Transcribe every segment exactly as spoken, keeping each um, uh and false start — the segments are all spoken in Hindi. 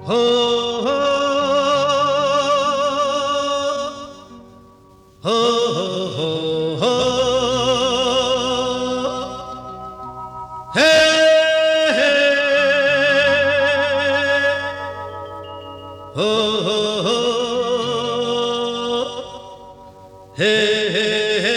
हो हो हो हो हो हे हे हो हो हो हे हे हे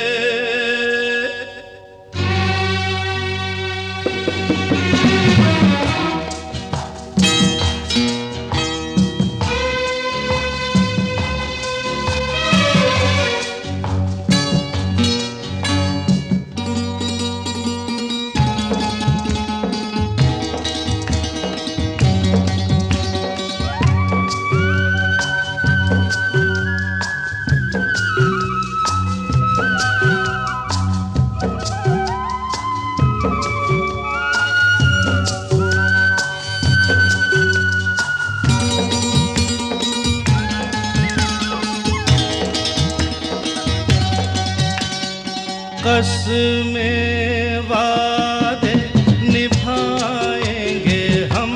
कसमें वादे निभाएंगे हम,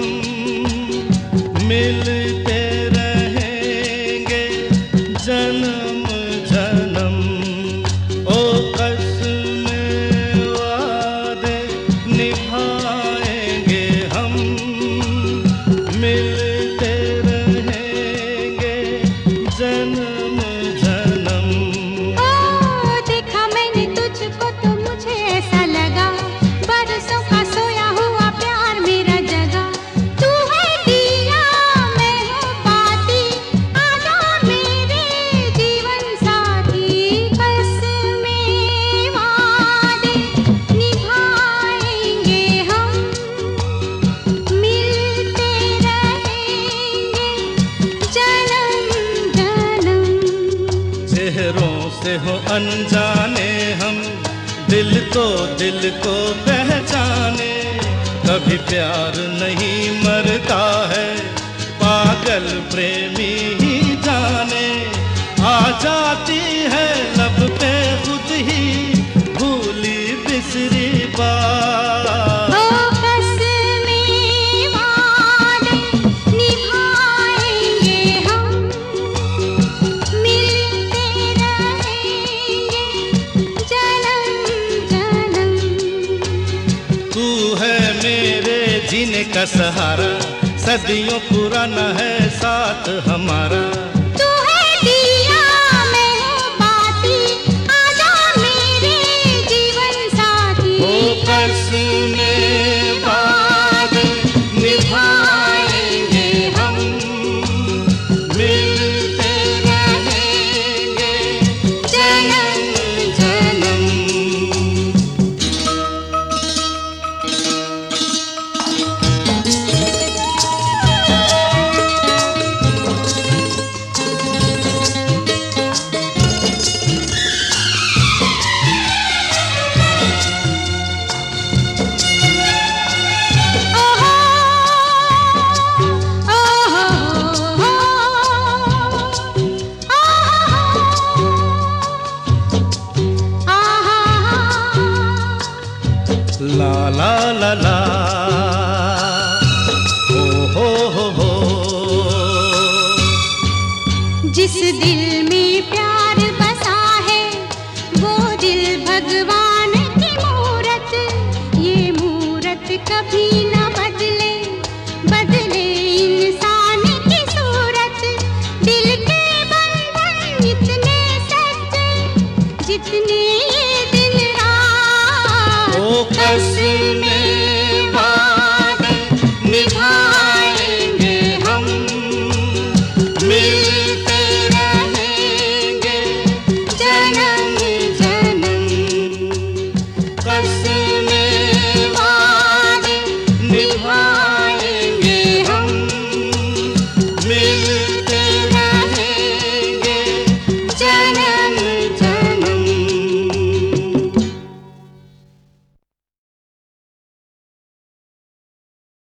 मिलते रहेंगे जन्म जन्म। ओ कसमें वादे निभाएंगे हम, मिलते रहेंगे जन्म से हो अनजाने हम, दिल तो दिल को पहचाने। कभी प्यार नहीं मरता है, पागल प्रेमी ही जाने। आ जाती है लब पे खुद ही भूली बिसरी बात। जीने का सहारा, सदियों पुराना है साथ हमारा।